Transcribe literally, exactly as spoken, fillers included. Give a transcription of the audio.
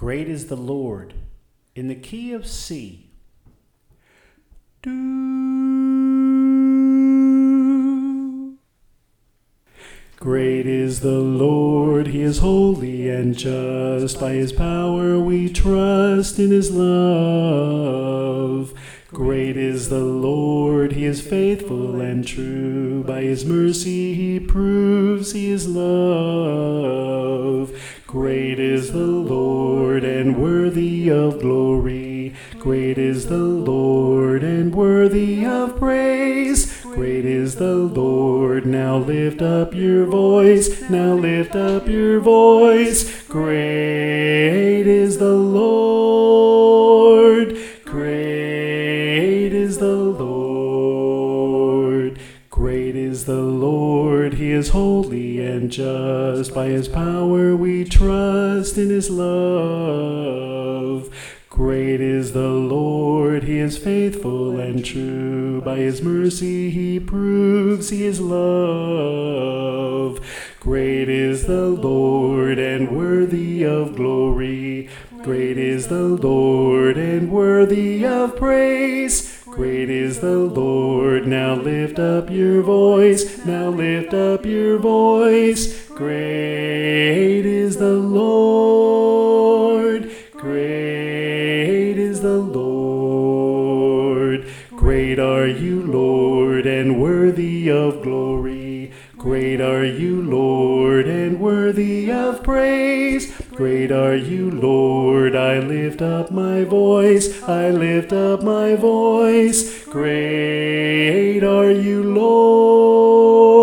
Great is the Lord, in the key of C. Do. Great is the Lord, he is holy and just. By his power we trust in his love. Great is the Lord, he is faithful and true. By his mercy he proves he is love. Great is the Lord and worthy of glory. Great is the Lord and worthy of praise. Great is the Lord. Now lift up your voice. Now lift up your voice. Great is the Lord. Great is the Lord. Great is the Lord. He is holy and just. By his power we trust in his love. Great is the Lord, he is faithful and true. By his mercy he proves he is love. Great is the Lord and worthy of glory. Great is the Lord and worthy of praise. Great is the Lord. Now lift up your voice. Now lift up your voice. Great is the Lord. Great is the Lord. Great are you, Lord, and worthy of glory. Great are you, Lord, and worthy of praise. Great are you, Lord. I lift up my voice. I lift up my voice. Great are you, Lord.